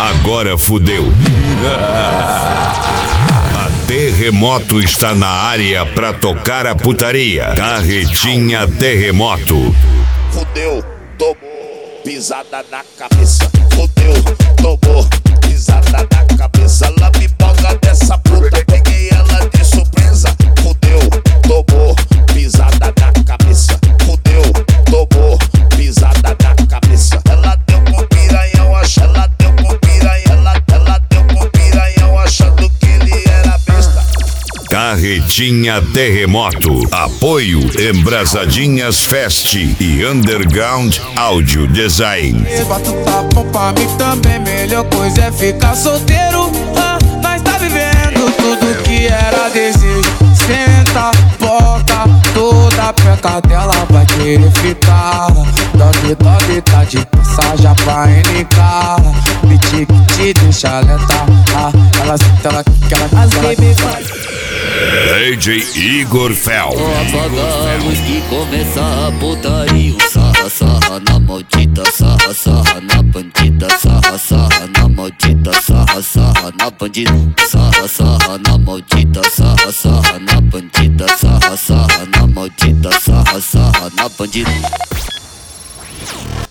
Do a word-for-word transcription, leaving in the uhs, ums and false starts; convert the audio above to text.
Agora fudeu. A Terremoto está na área pra tocar a putaria. Carretinha Terremoto. Fudeu, tomou, pisada na cabeça. Fudeu, tomou, pisada na cabeça. Ela me boga dessa puta, peguei ela de surpresa. Fudeu, tomou, pisada na cabeça. Fudeu, tomou, pisada na cabeça. Ela deu com piranhão, acha, ela deu com piranhão, ela, ela deu com piranhão, achando que ele era besta. Carretinha Terremoto. Apoio Embrasadinhas Fest e Underground Audio Design. Bota o tapão pra mim também, melhor coisa é ficar solteiro. Ah, nós tá vivendo tudo que era desejo. Senta, boca, toda a peca dela vai querer ficar. Dog, dog, tá de passagem pra N K. Beat que te deixa lenta. Ah, ela senta, ela quica, ela As baby faz. D J Igor Fel. Vou apagar a luz que começa a putaria. Sarra, sarra na maldita, sarra, sarra na bandida. Sarra, sarra na maldita, sarra, sarra na bandida. Sarra, sarra na maldita, sarra, sarra na bandida. Sarra, sarra na maldita, sarra, sarra na bandida.